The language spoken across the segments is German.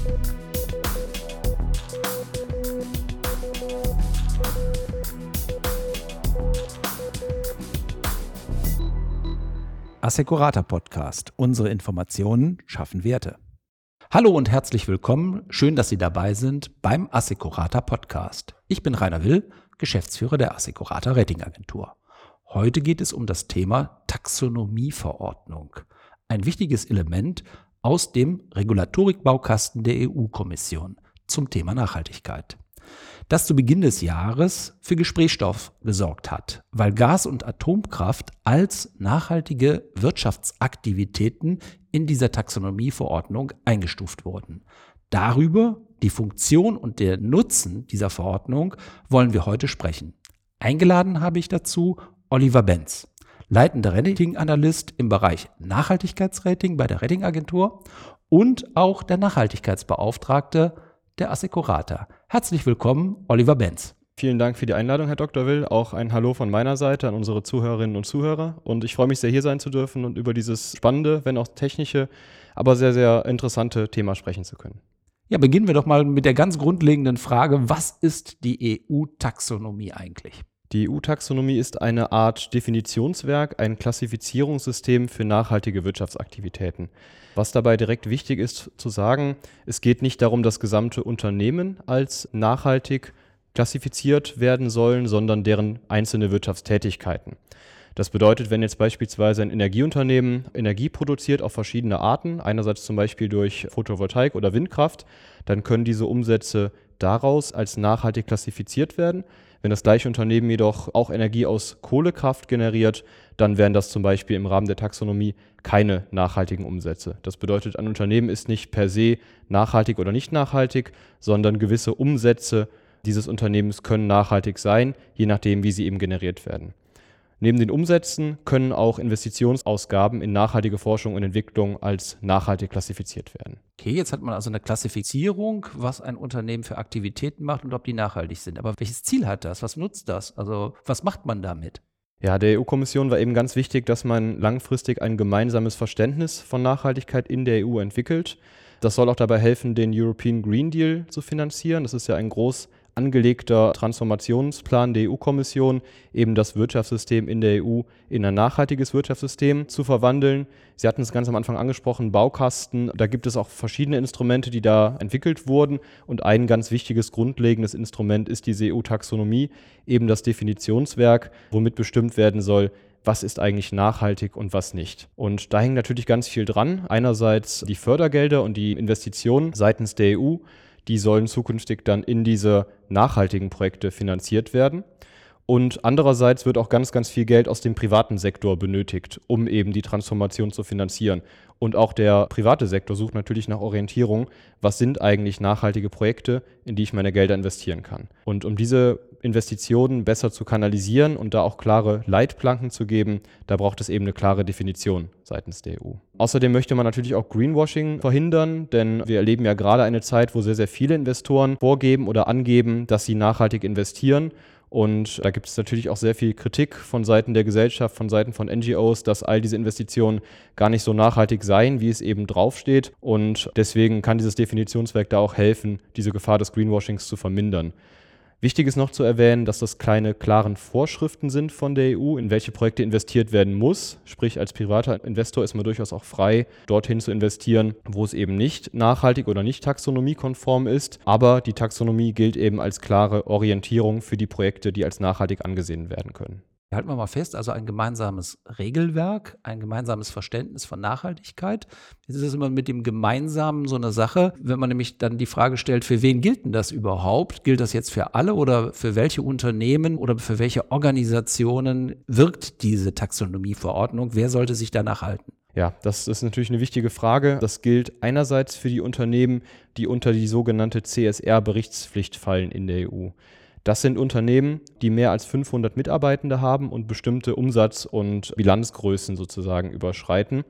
Assekurata Podcast. Unsere Informationen schaffen Werte. Hallo und herzlich willkommen. Schön, dass Sie dabei sind beim Assekurata Podcast. Ich bin Rainer Will, Geschäftsführer der Assekurata Ratingagentur. Heute geht es um das Thema Taxonomieverordnung. Ein wichtiges Element aus dem Regulatorikbaukasten der EU-Kommission zum Thema Nachhaltigkeit, das zu Beginn des Jahres für Gesprächsstoff gesorgt hat, weil Gas- und Atomkraft als nachhaltige Wirtschaftsaktivitäten in dieser Taxonomieverordnung eingestuft wurden. Darüber, die Funktion und der Nutzen dieser Verordnung wollen wir heute sprechen. Eingeladen habe ich dazu Oliver Benz, leitender Rating-Analyst im Bereich Nachhaltigkeitsrating bei der Ratingagentur und auch der Nachhaltigkeitsbeauftragte der Assekurata. Herzlich willkommen, Oliver Benz. Vielen Dank für die Einladung, Herr Dr. Will. Auch ein Hallo von meiner Seite an unsere Zuhörerinnen und Zuhörer. Und ich freue mich sehr, hier sein zu dürfen und über dieses spannende, wenn auch technische, aber sehr, sehr interessante Thema sprechen zu können. Ja, beginnen wir doch mal mit der ganz grundlegenden Frage, was ist die EU-Taxonomie eigentlich? Die EU-Taxonomie ist eine Art Definitionswerk, ein Klassifizierungssystem für nachhaltige Wirtschaftsaktivitäten. Was dabei direkt wichtig ist zu sagen, es geht nicht darum, dass gesamte Unternehmen als nachhaltig klassifiziert werden sollen, sondern deren einzelne Wirtschaftstätigkeiten. Das bedeutet, wenn jetzt beispielsweise ein Energieunternehmen Energie produziert auf verschiedene Arten, einerseits zum Beispiel durch Photovoltaik oder Windkraft, dann können diese Umsätze daraus als nachhaltig klassifiziert werden. Wenn das gleiche Unternehmen jedoch auch Energie aus Kohlekraft generiert, dann wären das zum Beispiel im Rahmen der Taxonomie keine nachhaltigen Umsätze. Das bedeutet, ein Unternehmen ist nicht per se nachhaltig oder nicht nachhaltig, sondern gewisse Umsätze dieses Unternehmens können nachhaltig sein, je nachdem, wie sie eben generiert werden. Neben den Umsätzen können auch Investitionsausgaben in nachhaltige Forschung und Entwicklung als nachhaltig klassifiziert werden. Okay, jetzt hat man also eine Klassifizierung, was ein Unternehmen für Aktivitäten macht und ob die nachhaltig sind. Aber welches Ziel hat das? Was nutzt das? Also was macht man damit? Ja, der EU-Kommission war eben ganz wichtig, dass man langfristig ein gemeinsames Verständnis von Nachhaltigkeit in der EU entwickelt. Das soll auch dabei helfen, den European Green Deal zu finanzieren. Das ist ja ein groß angelegter Transformationsplan der EU-Kommission, eben das Wirtschaftssystem in der EU in ein nachhaltiges Wirtschaftssystem zu verwandeln. Sie hatten es ganz am Anfang angesprochen, Baukasten. Da gibt es auch verschiedene Instrumente, die da entwickelt wurden. Und ein ganz wichtiges, grundlegendes Instrument ist diese EU-Taxonomie, eben das Definitionswerk, womit bestimmt werden soll, was ist eigentlich nachhaltig und was nicht. Und da hängt natürlich ganz viel dran. Einerseits die Fördergelder und die Investitionen seitens der EU, die sollen zukünftig dann in diese nachhaltigen Projekte finanziert werden. Und andererseits wird auch ganz, ganz viel Geld aus dem privaten Sektor benötigt, um eben die Transformation zu finanzieren. Und auch der private Sektor sucht natürlich nach Orientierung, was sind eigentlich nachhaltige Projekte, in die ich meine Gelder investieren kann. Und um diese Investitionen besser zu kanalisieren und da auch klare Leitplanken zu geben, da braucht es eben eine klare Definition seitens der EU. Außerdem möchte man natürlich auch Greenwashing verhindern, denn wir erleben ja gerade eine Zeit, wo sehr, sehr viele Investoren vorgeben oder angeben, dass sie nachhaltig investieren. Und da gibt es natürlich auch sehr viel Kritik von Seiten der Gesellschaft, von Seiten von NGOs, dass all diese Investitionen gar nicht so nachhaltig seien, wie es eben draufsteht. Und deswegen kann dieses Definitionswerk da auch helfen, diese Gefahr des Greenwashings zu vermindern. Wichtig ist noch zu erwähnen, dass das keine klaren Vorschriften sind von der EU, in welche Projekte investiert werden muss. Sprich, als privater Investor ist man durchaus auch frei, dorthin zu investieren, wo es eben nicht nachhaltig oder nicht taxonomiekonform ist. Aber die Taxonomie gilt eben als klare Orientierung für die Projekte, die als nachhaltig angesehen werden können. Halten wir mal fest, also ein gemeinsames Regelwerk, ein gemeinsames Verständnis von Nachhaltigkeit. Jetzt ist es immer mit dem Gemeinsamen so eine Sache, wenn man nämlich dann die Frage stellt, für wen gilt denn das überhaupt? Gilt das jetzt für alle oder für welche Unternehmen oder für welche Organisationen wirkt diese Taxonomieverordnung? Wer sollte sich danach halten? Ja, das ist natürlich eine wichtige Frage. Das gilt einerseits für die Unternehmen, die unter die sogenannte CSR-Berichtspflicht fallen in der EU. Das sind Unternehmen, die mehr als 500 Mitarbeitende haben und bestimmte Umsatz- und Bilanzgrößen sozusagen überschreiten.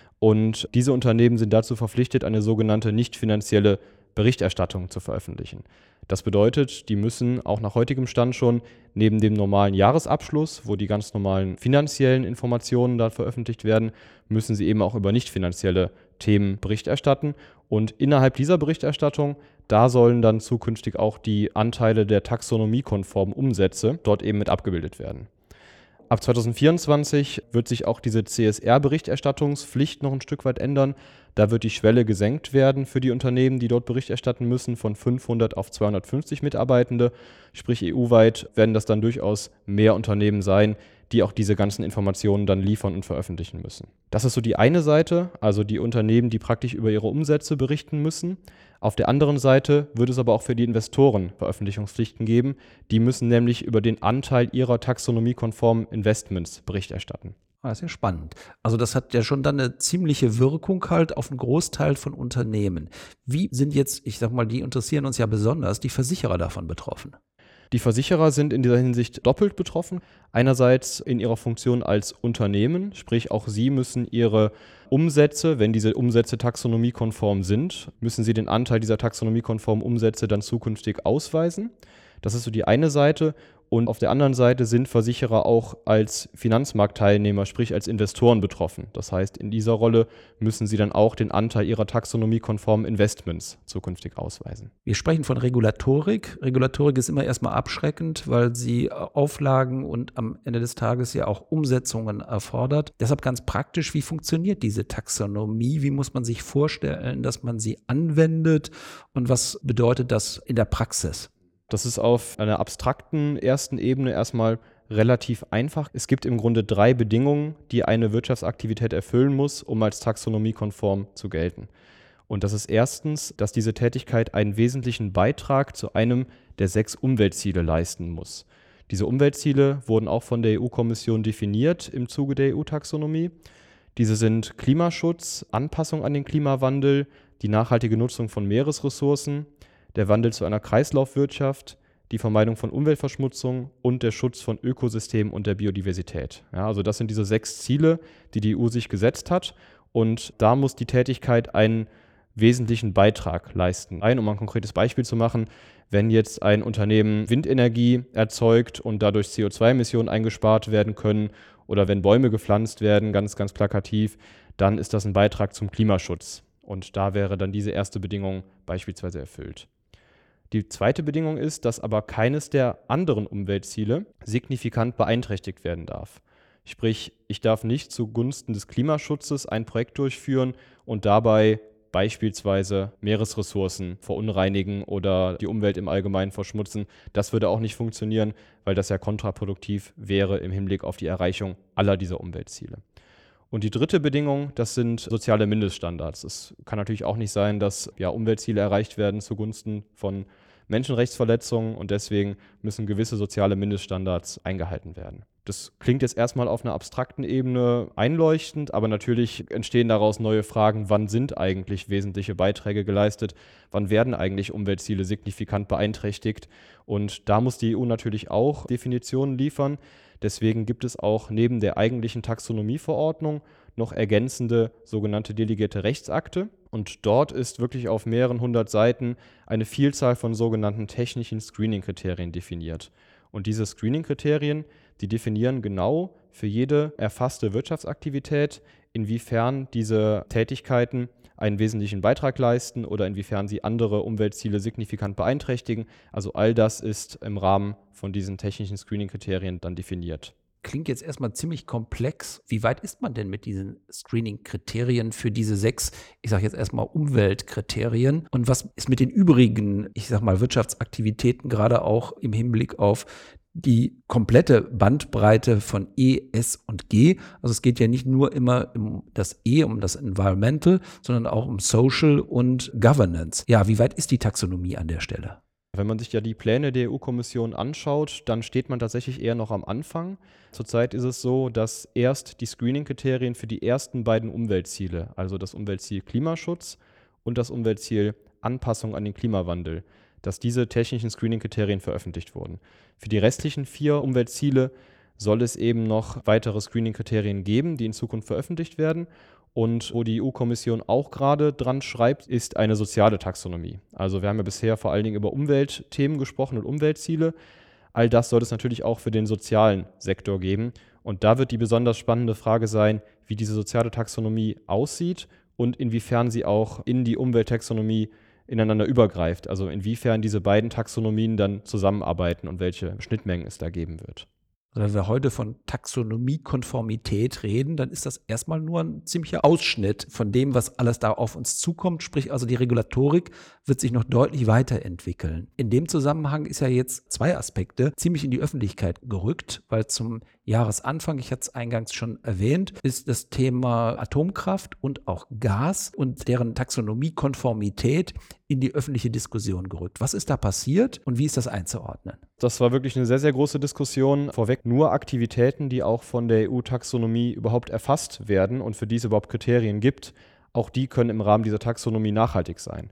Und diese Unternehmen sind dazu verpflichtet, eine sogenannte nicht finanzielle Berichterstattung zu veröffentlichen. Das bedeutet, die müssen auch nach heutigem Stand schon neben dem normalen Jahresabschluss, wo die ganz normalen finanziellen Informationen da veröffentlicht werden, müssen sie eben auch über nicht finanzielle Themen Bericht erstatten. Und innerhalb dieser Berichterstattung, da sollen dann zukünftig auch die Anteile der taxonomiekonformen Umsätze dort eben mit abgebildet werden. Ab 2024 wird sich auch diese CSR-Berichterstattungspflicht noch ein Stück weit ändern. Da wird die Schwelle gesenkt werden für die Unternehmen, die dort Bericht erstatten müssen, von 500 auf 250 Mitarbeitende. Sprich, EU-weit werden das dann durchaus mehr Unternehmen sein, die auch diese ganzen Informationen dann liefern und veröffentlichen müssen. Das ist so die eine Seite, also die Unternehmen, die praktisch über ihre Umsätze berichten müssen. Auf der anderen Seite wird es aber auch für die Investoren Veröffentlichungspflichten geben. Die müssen nämlich über den Anteil ihrer taxonomiekonformen Investments Bericht erstatten. Das ist ja spannend. Also das hat ja schon dann eine ziemliche Wirkung halt auf einen Großteil von Unternehmen. Wie sind jetzt, ich sag mal, die interessieren uns ja besonders, die Versicherer davon betroffen? Die Versicherer sind in dieser Hinsicht doppelt betroffen. Einerseits in ihrer Funktion als Unternehmen, sprich auch sie müssen ihre Umsätze, wenn diese Umsätze taxonomiekonform sind, müssen sie den Anteil dieser taxonomiekonformen Umsätze dann zukünftig ausweisen. Das ist so die eine Seite. Und auf der anderen Seite sind Versicherer auch als Finanzmarktteilnehmer, sprich als Investoren betroffen. Das heißt, in dieser Rolle müssen sie dann auch den Anteil ihrer taxonomiekonformen Investments zukünftig ausweisen. Wir sprechen von Regulatorik. Regulatorik ist immer erstmal abschreckend, weil sie Auflagen und am Ende des Tages ja auch Umsetzungen erfordert. Deshalb ganz praktisch, wie funktioniert diese Taxonomie? Wie muss man sich vorstellen, dass man sie anwendet? Und was bedeutet das in der Praxis? Das ist auf einer abstrakten ersten Ebene erstmal relativ einfach. Es gibt im Grunde 3 Bedingungen, die eine Wirtschaftsaktivität erfüllen muss, um als taxonomiekonform zu gelten. Und das ist erstens, dass diese Tätigkeit einen wesentlichen Beitrag zu einem der 6 Umweltziele leisten muss. Diese Umweltziele wurden auch von der EU-Kommission definiert im Zuge der EU-Taxonomie. Diese sind Klimaschutz, Anpassung an den Klimawandel, die nachhaltige Nutzung von Meeresressourcen, der Wandel zu einer Kreislaufwirtschaft, die Vermeidung von Umweltverschmutzung und der Schutz von Ökosystemen und der Biodiversität. Ja, also das sind diese 6 Ziele, die die EU sich gesetzt hat. Und da muss die Tätigkeit einen wesentlichen Beitrag leisten. Um ein konkretes Beispiel zu machen, wenn jetzt ein Unternehmen Windenergie erzeugt und dadurch CO2-Emissionen eingespart werden können oder wenn Bäume gepflanzt werden, ganz, ganz plakativ, dann ist das ein Beitrag zum Klimaschutz. Und da wäre dann diese erste Bedingung beispielsweise erfüllt. Die zweite Bedingung ist, dass aber keines der anderen Umweltziele signifikant beeinträchtigt werden darf. Sprich, ich darf nicht zugunsten des Klimaschutzes ein Projekt durchführen und dabei beispielsweise Meeresressourcen verunreinigen oder die Umwelt im Allgemeinen verschmutzen. Das würde auch nicht funktionieren, weil das ja kontraproduktiv wäre im Hinblick auf die Erreichung aller dieser Umweltziele. Und die dritte Bedingung, das sind soziale Mindeststandards. Es kann natürlich auch nicht sein, dass Umweltziele erreicht werden zugunsten von Menschenrechtsverletzungen und deswegen müssen gewisse soziale Mindeststandards eingehalten werden. Das klingt jetzt erstmal auf einer abstrakten Ebene einleuchtend, aber natürlich entstehen daraus neue Fragen, wann sind eigentlich wesentliche Beiträge geleistet, wann werden eigentlich Umweltziele signifikant beeinträchtigt und da muss die EU natürlich auch Definitionen liefern. Deswegen gibt es auch neben der eigentlichen Taxonomieverordnung noch ergänzende sogenannte delegierte Rechtsakte. Und dort ist wirklich auf mehreren 100 Seiten eine Vielzahl von sogenannten technischen Screening-Kriterien definiert. Und diese Screening-Kriterien, die definieren genau für jede erfasste Wirtschaftsaktivität, inwiefern diese Tätigkeiten einen wesentlichen Beitrag leisten oder inwiefern sie andere Umweltziele signifikant beeinträchtigen. Also all das ist im Rahmen von diesen technischen Screening-Kriterien dann definiert. Klingt jetzt erstmal ziemlich komplex. Wie weit ist man denn mit diesen Screening-Kriterien für diese 6, ich sage jetzt erstmal Umweltkriterien? Und was ist mit den übrigen, ich sage mal Wirtschaftsaktivitäten, gerade auch im Hinblick auf die komplette Bandbreite von E, S und G? Also es geht ja nicht nur immer um das E, um das Environmental, sondern auch um Social und Governance. Ja, wie weit ist die Taxonomie an der Stelle? Wenn man sich ja die Pläne der EU-Kommission anschaut, dann steht man tatsächlich eher noch am Anfang. Zurzeit ist es so, dass erst die Screening-Kriterien für die ersten beiden Umweltziele, also das Umweltziel Klimaschutz und das Umweltziel Anpassung an den Klimawandel, dass diese technischen Screening-Kriterien veröffentlicht wurden. Für die restlichen 4 Umweltziele soll es eben noch weitere Screening-Kriterien geben, die in Zukunft veröffentlicht werden. Und wo die EU-Kommission auch gerade dran schreibt, ist eine soziale Taxonomie. Also wir haben ja bisher vor allen Dingen über Umweltthemen gesprochen und Umweltziele. All das soll es natürlich auch für den sozialen Sektor geben. Und da wird die besonders spannende Frage sein, wie diese soziale Taxonomie aussieht und inwiefern sie auch in die Umwelttaxonomie ineinander übergreift. Also inwiefern diese beiden Taxonomien dann zusammenarbeiten und welche Schnittmengen es da geben wird. Wenn wir heute von Taxonomiekonformität reden, dann ist das erstmal nur ein ziemlicher Ausschnitt von dem, was alles da auf uns zukommt. Sprich also, die Regulatorik wird sich noch deutlich weiterentwickeln. In dem Zusammenhang ist ja jetzt 2 Aspekte ziemlich in die Öffentlichkeit gerückt, weil zum Jahresanfang, ich hatte es eingangs schon erwähnt, ist das Thema Atomkraft und auch Gas und deren Taxonomiekonformität in die öffentliche Diskussion gerückt. Was ist da passiert und wie ist das einzuordnen? Das war wirklich eine sehr, sehr große Diskussion. Vorweg nur Aktivitäten, die auch von der EU-Taxonomie überhaupt erfasst werden und für die es überhaupt Kriterien gibt, auch die können im Rahmen dieser Taxonomie nachhaltig sein.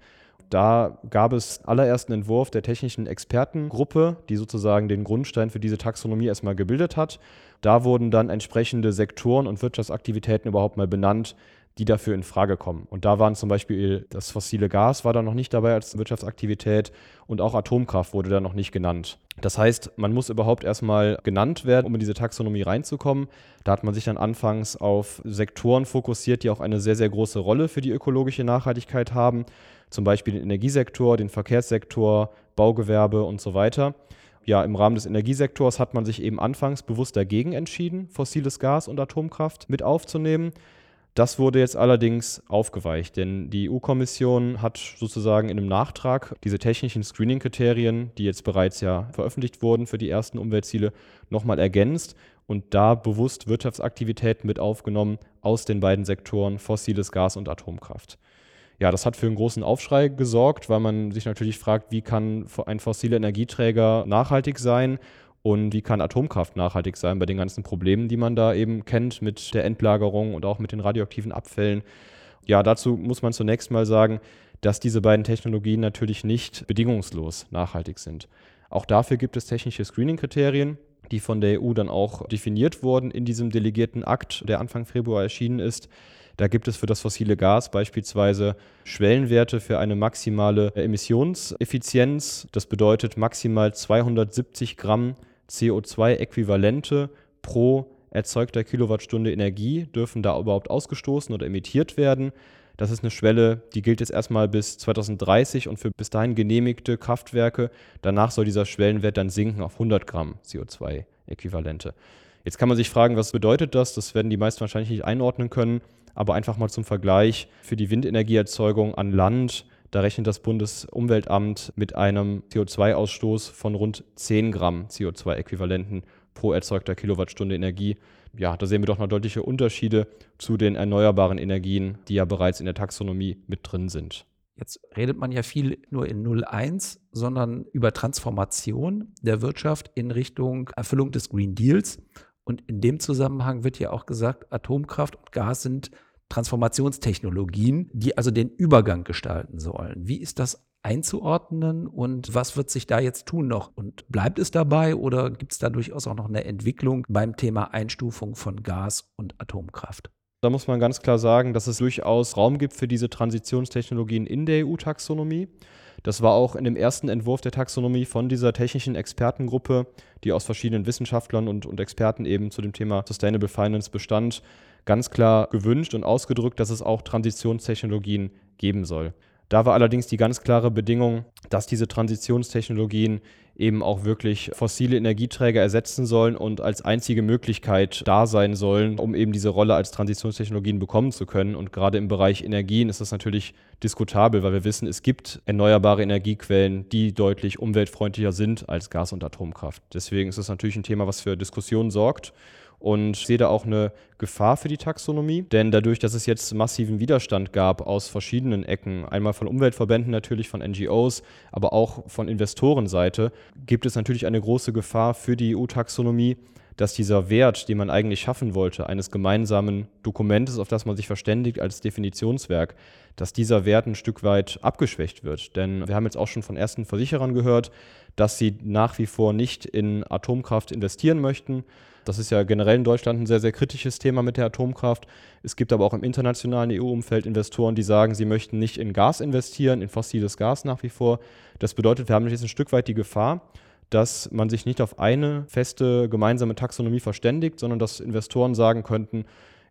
Da gab es allerersten Entwurf der technischen Expertengruppe, die sozusagen den Grundstein für diese Taxonomie erstmal gebildet hat. Da wurden dann entsprechende Sektoren und Wirtschaftsaktivitäten überhaupt mal benannt, die dafür in Frage kommen. Und da waren zum Beispiel das fossile Gas war da noch nicht dabei als Wirtschaftsaktivität und auch Atomkraft wurde da noch nicht genannt. Das heißt, man muss überhaupt erstmal genannt werden, um in diese Taxonomie reinzukommen. Da hat man sich dann anfangs auf Sektoren fokussiert, die auch eine sehr, sehr große Rolle für die ökologische Nachhaltigkeit haben. Zum Beispiel den Energiesektor, den Verkehrssektor, Baugewerbe und so weiter. Ja, im Rahmen des Energiesektors hat man sich eben anfangs bewusst dagegen entschieden, fossiles Gas und Atomkraft mit aufzunehmen. Das wurde jetzt allerdings aufgeweicht, denn die EU-Kommission hat sozusagen in einem Nachtrag diese technischen Screening-Kriterien, die jetzt bereits ja veröffentlicht wurden für die ersten Umweltziele, nochmal ergänzt und da bewusst Wirtschaftsaktivitäten mit aufgenommen aus den beiden Sektoren fossiles Gas und Atomkraft. Ja, das hat für einen großen Aufschrei gesorgt, weil man sich natürlich fragt, wie kann ein fossiler Energieträger nachhaltig sein? Und wie kann Atomkraft nachhaltig sein bei den ganzen Problemen, die man da eben kennt mit der Endlagerung und auch mit den radioaktiven Abfällen? Ja, dazu muss man zunächst mal sagen, dass diese beiden Technologien natürlich nicht bedingungslos nachhaltig sind. Auch dafür gibt es technische Screening-Kriterien, die von der EU dann auch definiert wurden in diesem delegierten Akt, der Anfang Februar erschienen ist. Da gibt es für das fossile Gas beispielsweise Schwellenwerte für eine maximale Emissionseffizienz. Das bedeutet maximal 270 Gramm CO2-Äquivalente pro erzeugter Kilowattstunde Energie dürfen da überhaupt ausgestoßen oder emittiert werden. Das ist eine Schwelle, die gilt jetzt erstmal bis 2030 und für bis dahin genehmigte Kraftwerke. Danach soll dieser Schwellenwert dann sinken auf 100 Gramm CO2-Äquivalente. Jetzt kann man sich fragen, was bedeutet das? Das werden die meisten wahrscheinlich nicht einordnen können, aber einfach mal zum Vergleich für die Windenergieerzeugung an Land. Da rechnet das Bundesumweltamt mit einem CO2-Ausstoß von rund 10 Gramm CO2-Äquivalenten pro erzeugter Kilowattstunde Energie. Ja, da sehen wir doch noch deutliche Unterschiede zu den erneuerbaren Energien, die ja bereits in der Taxonomie mit drin sind. Jetzt redet man ja viel nur in 0,1, sondern über Transformation der Wirtschaft in Richtung Erfüllung des Green Deals. Und in dem Zusammenhang wird ja auch gesagt, Atomkraft und Gas sind Transformationstechnologien, die also den Übergang gestalten sollen. Wie ist das einzuordnen und was wird sich da jetzt tun noch? Und bleibt es dabei oder gibt es da durchaus auch noch eine Entwicklung beim Thema Einstufung von Gas und Atomkraft? Da muss man ganz klar sagen, dass es durchaus Raum gibt für diese Transitionstechnologien in der EU-Taxonomie. Das war auch in dem ersten Entwurf der Taxonomie von dieser technischen Expertengruppe, die aus verschiedenen Wissenschaftlern und Experten eben zu dem Thema Sustainable Finance bestand, ganz klar gewünscht und ausgedrückt, dass es auch Transitionstechnologien geben soll. Da war allerdings die ganz klare Bedingung, dass diese Transitionstechnologien eben auch wirklich fossile Energieträger ersetzen sollen und als einzige Möglichkeit da sein sollen, um eben diese Rolle als Transitionstechnologien bekommen zu können. Und gerade im Bereich Energien ist das natürlich diskutabel, weil wir wissen, es gibt erneuerbare Energiequellen, die deutlich umweltfreundlicher sind als Gas- und Atomkraft. Deswegen ist es natürlich ein Thema, was für Diskussionen sorgt. Und ich sehe da auch eine Gefahr für die Taxonomie, denn dadurch, dass es jetzt massiven Widerstand gab aus verschiedenen Ecken, einmal von Umweltverbänden natürlich, von NGOs, aber auch von Investorenseite, gibt es natürlich eine große Gefahr für die EU-Taxonomie, dass dieser Wert, den man eigentlich schaffen wollte, eines gemeinsamen Dokumentes, auf das man sich verständigt als Definitionswerk, dass dieser Wert ein Stück weit abgeschwächt wird. Denn wir haben jetzt auch schon von ersten Versicherern gehört, dass sie nach wie vor nicht in Atomkraft investieren möchten. Das ist ja generell in Deutschland ein sehr, sehr kritisches Thema mit der Atomkraft. Es gibt aber auch im internationalen EU-Umfeld Investoren, die sagen, sie möchten nicht in Gas investieren, in fossiles Gas nach wie vor. Das bedeutet, wir haben jetzt ein Stück weit die Gefahr, dass man sich nicht auf eine feste gemeinsame Taxonomie verständigt, sondern dass Investoren sagen könnten,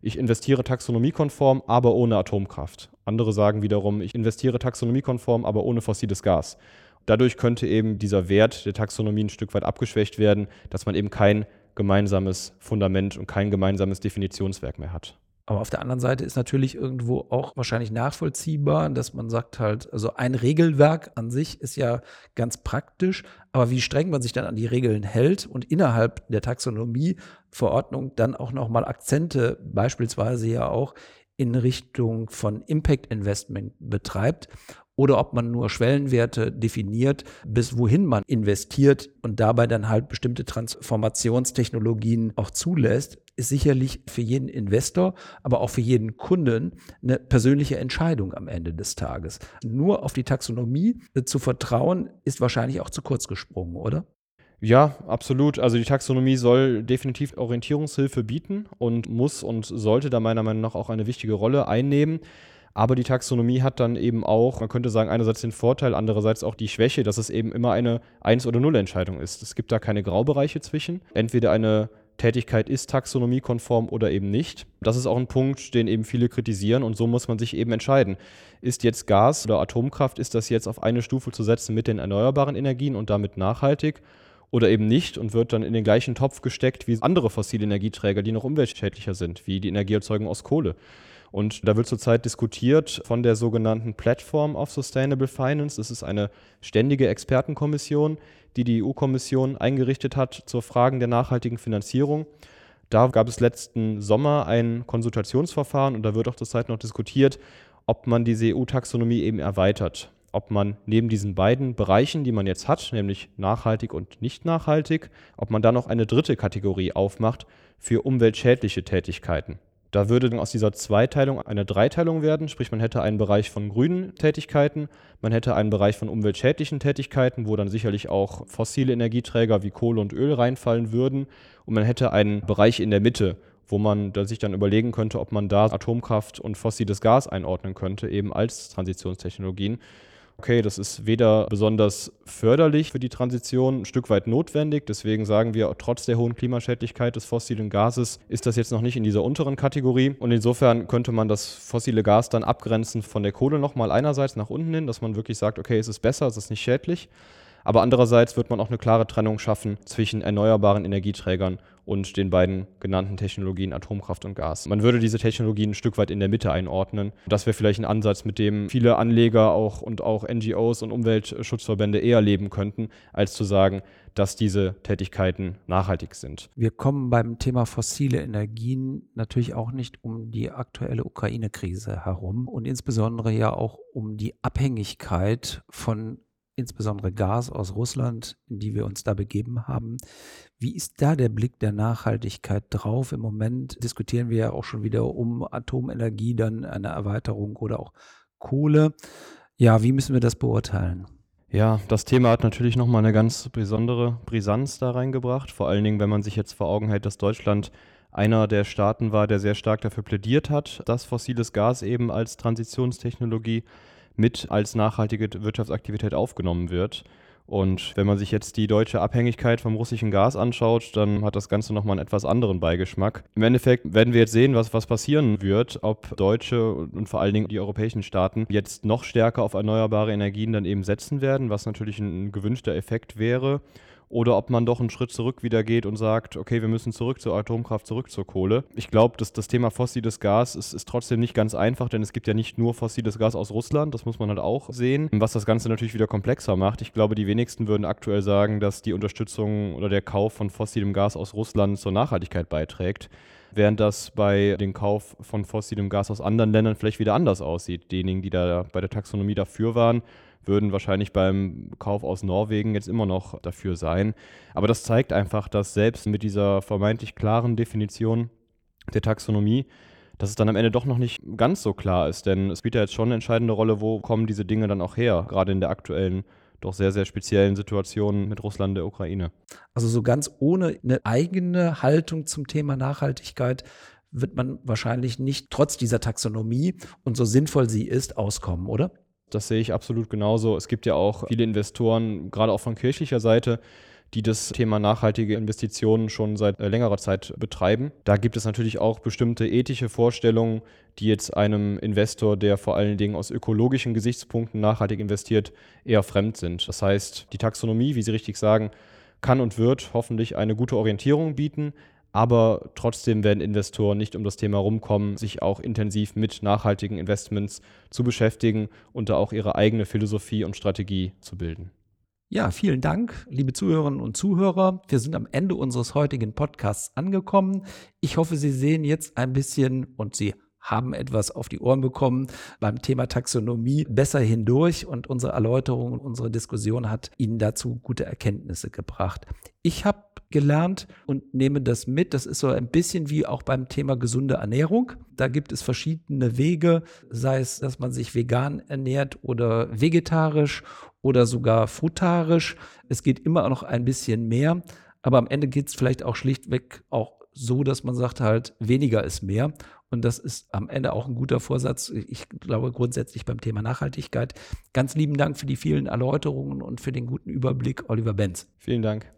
ich investiere taxonomiekonform, aber ohne Atomkraft. Andere sagen wiederum, ich investiere taxonomiekonform, aber ohne fossiles Gas. Dadurch könnte eben dieser Wert der Taxonomie ein Stück weit abgeschwächt werden, dass man eben kein gemeinsames Fundament und kein gemeinsames Definitionswerk mehr hat. Aber auf der anderen Seite ist natürlich irgendwo auch wahrscheinlich nachvollziehbar, dass man sagt halt, also ein Regelwerk an sich ist ja ganz praktisch, aber wie streng man sich dann an die Regeln hält und innerhalb der Taxonomieverordnung dann auch nochmal Akzente beispielsweise ja auch in Richtung von Impact Investment betreibt oder ob man nur Schwellenwerte definiert, bis wohin man investiert und dabei dann halt bestimmte Transformationstechnologien auch zulässt, ist sicherlich für jeden Investor, aber auch für jeden Kunden eine persönliche Entscheidung am Ende des Tages. Nur auf die Taxonomie zu vertrauen, ist wahrscheinlich auch zu kurz gesprungen, oder? Ja, absolut. Also die Taxonomie soll definitiv Orientierungshilfe bieten und muss und sollte da meiner Meinung nach auch eine wichtige Rolle einnehmen. Aber die Taxonomie hat dann eben auch, man könnte sagen, einerseits den Vorteil, andererseits auch die Schwäche, dass es eben immer eine 1- oder 0-Entscheidung ist. Es gibt da keine Graubereiche zwischen. Entweder eine Tätigkeit ist taxonomiekonform oder eben nicht. Das ist auch ein Punkt, den eben viele kritisieren und so muss man sich eben entscheiden. Ist jetzt Gas oder Atomkraft, ist das jetzt auf eine Stufe zu setzen mit den erneuerbaren Energien und damit nachhaltig oder eben nicht und wird dann in den gleichen Topf gesteckt wie andere fossile Energieträger, die noch umweltschädlicher sind, wie die Energieerzeugung aus Kohle. Und da wird zurzeit diskutiert von der sogenannten Platform of Sustainable Finance. Das ist eine ständige Expertenkommission, die die EU-Kommission eingerichtet hat zur Fragen der nachhaltigen Finanzierung. Da gab es letzten Sommer ein Konsultationsverfahren und da wird auch zurzeit noch diskutiert, ob man diese EU-Taxonomie eben erweitert. Ob man neben diesen beiden Bereichen, die man jetzt hat, nämlich nachhaltig und nicht nachhaltig, ob man da noch eine dritte Kategorie aufmacht für umweltschädliche Tätigkeiten. Da würde dann aus dieser Zweiteilung eine Dreiteilung werden, sprich man hätte einen Bereich von grünen Tätigkeiten, man hätte einen Bereich von umweltschädlichen Tätigkeiten, wo dann sicherlich auch fossile Energieträger wie Kohle und Öl reinfallen würden und man hätte einen Bereich in der Mitte, wo man sich dann überlegen könnte, ob man da Atomkraft und fossiles Gas einordnen könnte, eben als Transitionstechnologien. Okay, das ist weder besonders förderlich für die Transition, ein Stück weit notwendig. Deswegen sagen wir, trotz der hohen Klimaschädlichkeit des fossilen Gases ist das jetzt noch nicht in dieser unteren Kategorie. Und insofern könnte man das fossile Gas dann abgrenzen von der Kohle nochmal einerseits nach unten hin, dass man wirklich sagt, okay, es ist besser, es ist nicht schädlich. Aber andererseits wird man auch eine klare Trennung schaffen zwischen erneuerbaren Energieträgern und den beiden genannten Technologien Atomkraft und Gas. Man würde diese Technologien ein Stück weit in der Mitte einordnen. Das wäre vielleicht ein Ansatz, mit dem viele Anleger und auch NGOs und Umweltschutzverbände eher leben könnten, als zu sagen, dass diese Tätigkeiten nachhaltig sind. Wir kommen beim Thema fossile Energien natürlich auch nicht um die aktuelle Ukraine-Krise herum und insbesondere ja auch um die Abhängigkeit von insbesondere Gas aus Russland, in die wir uns da begeben haben. Wie ist da der Blick der Nachhaltigkeit drauf? Im Moment diskutieren wir ja auch schon wieder um Atomenergie, dann eine Erweiterung oder auch Kohle. Ja, wie müssen wir das beurteilen? Ja, das Thema hat natürlich nochmal eine ganz besondere Brisanz da reingebracht. Vor allen Dingen, wenn man sich jetzt vor Augen hält, dass Deutschland einer der Staaten war, der sehr stark dafür plädiert hat, dass fossiles Gas eben als Transitionstechnologie mit als nachhaltige Wirtschaftsaktivität aufgenommen wird. Und wenn man sich jetzt die deutsche Abhängigkeit vom russischen Gas anschaut, dann hat das Ganze nochmal einen etwas anderen Beigeschmack. Im Endeffekt werden wir jetzt sehen, was passieren wird, ob Deutsche und vor allen Dingen die europäischen Staaten jetzt noch stärker auf erneuerbare Energien dann eben setzen werden, was natürlich ein gewünschter Effekt wäre. Oder ob man doch einen Schritt zurück wieder geht und sagt, okay, wir müssen zurück zur Atomkraft, zurück zur Kohle. Ich glaube, dass das Thema fossiles Gas ist trotzdem nicht ganz einfach, denn es gibt ja nicht nur fossiles Gas aus Russland, das muss man halt auch sehen, was das Ganze natürlich wieder komplexer macht. Ich glaube, die wenigsten würden aktuell sagen, dass die Unterstützung oder der Kauf von fossilem Gas aus Russland zur Nachhaltigkeit beiträgt, während das bei dem Kauf von fossilem Gas aus anderen Ländern vielleicht wieder anders aussieht. Diejenigen, die da bei der Taxonomie dafür waren, würden wahrscheinlich beim Kauf aus Norwegen jetzt immer noch dafür sein. Aber das zeigt einfach, dass selbst mit dieser vermeintlich klaren Definition der Taxonomie, dass es dann am Ende doch noch nicht ganz so klar ist. Denn es spielt ja jetzt schon eine entscheidende Rolle, wo kommen diese Dinge dann auch her, gerade in der aktuellen, doch sehr, sehr speziellen Situation mit Russland und der Ukraine. Also so ganz ohne eine eigene Haltung zum Thema Nachhaltigkeit wird man wahrscheinlich nicht trotz dieser Taxonomie und so sinnvoll sie ist, auskommen, oder? Das sehe ich absolut genauso. Es gibt ja auch viele Investoren, gerade auch von kirchlicher Seite, die das Thema nachhaltige Investitionen schon seit längerer Zeit betreiben. Da gibt es natürlich auch bestimmte ethische Vorstellungen, die jetzt einem Investor, der vor allen Dingen aus ökologischen Gesichtspunkten nachhaltig investiert, eher fremd sind. Das heißt, die Taxonomie, wie Sie richtig sagen, kann und wird hoffentlich eine gute Orientierung bieten, aber trotzdem werden Investoren nicht um das Thema rumkommen, sich auch intensiv mit nachhaltigen Investments zu beschäftigen und da auch ihre eigene Philosophie und Strategie zu bilden. Ja, vielen Dank, liebe Zuhörerinnen und Zuhörer. Wir sind am Ende unseres heutigen Podcasts angekommen. Ich hoffe, Sie sehen jetzt ein bisschen und Sie haben etwas auf die Ohren bekommen beim Thema Taxonomie besser hindurch und unsere Erläuterung und unsere Diskussion hat Ihnen dazu gute Erkenntnisse gebracht. Ich habe gelernt und nehme das mit. Das ist so ein bisschen wie auch beim Thema gesunde Ernährung. Da gibt es verschiedene Wege, sei es, dass man sich vegan ernährt oder vegetarisch oder sogar frutarisch. Es geht immer noch ein bisschen mehr, aber am Ende geht es vielleicht auch schlichtweg auch so, dass man sagt halt, weniger ist mehr. Und das ist am Ende auch ein guter Vorsatz. Ich glaube grundsätzlich beim Thema Nachhaltigkeit. Ganz lieben Dank für die vielen Erläuterungen und für den guten Überblick, Oliver Benz. Vielen Dank.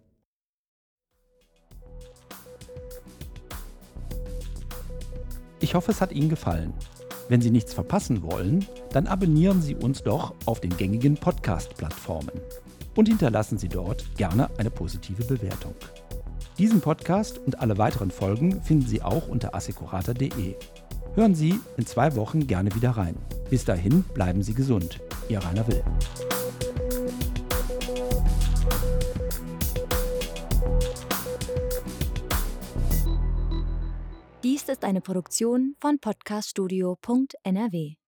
Ich hoffe, es hat Ihnen gefallen. Wenn Sie nichts verpassen wollen, dann abonnieren Sie uns doch auf den gängigen Podcast-Plattformen und hinterlassen Sie dort gerne eine positive Bewertung. Diesen Podcast und alle weiteren Folgen finden Sie auch unter assekurata.de. Hören Sie in 2 Wochen gerne wieder rein. Bis dahin bleiben Sie gesund. Ihr Rainer Will. Dies ist eine Produktion von podcaststudio.nrw.